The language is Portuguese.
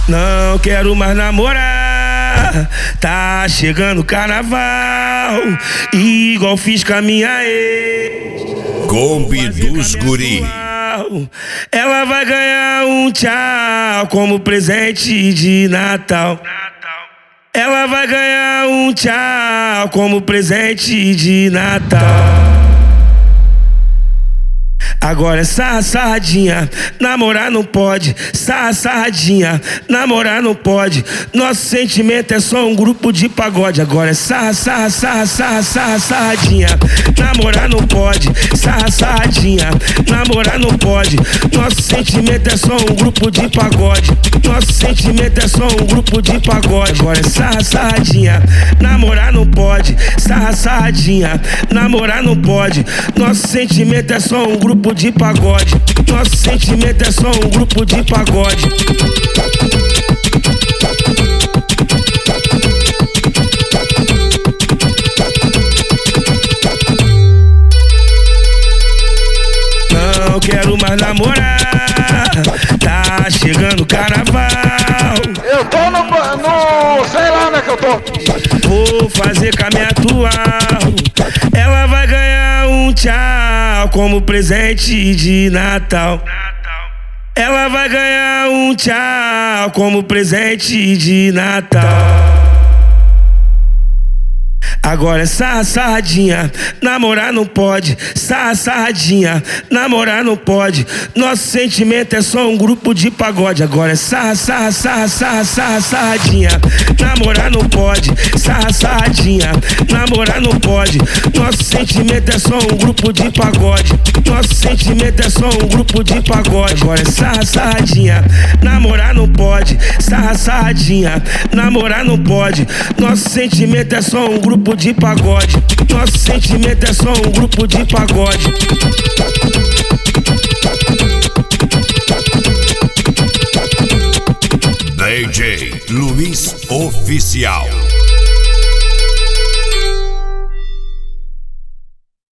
Não quero mais namorar, tá chegando o carnaval, igual fiz com a minha ex. Kombi dos Guri. Ela vai ganhar um tchau como presente de Natal. Ela vai ganhar um tchau como presente de Natal. Agora é sarradinha, namorar não pode. Sarradinha, namorar não pode. Nosso sentimento é só um grupo de pagode. Agora é sarradinha, namorar não pode. Sarradinha, namorar não pode. Nosso sentimento é só um grupo de pagode. Nosso sentimento é só um grupo de pagode. Agora é sarradinha, namorar não pode. Sarradinha, namorar não pode. Nosso sentimento é só um grupo de pagode. Nosso sentimento é só um grupo de pagode. Não quero mais namorar, tá chegando o carnaval. Eu tô no sei lá onde é que eu tô. Vou fazer com a minha atual. Ela vai ganhar um tchau como presente de Natal. Ela vai ganhar um tchau como presente de Natal. Agora é sarradinha, namorar não pode. Sarradinha, namorar não pode. Nosso sentimento é só um grupo de pagode. Agora é sarradinha, namorar não pode. Sarradinha, namorar não pode. Nosso sentimento é só um grupo de pagode. Nosso sentimento é só um grupo de pagode. Agora é sarradinha, namorar não pode. Sarradinha, namorar não pode. Nosso sentimento é só um grupo de pagode. Nosso sentimento é só um grupo de pagode. DJ Luiz Oficial.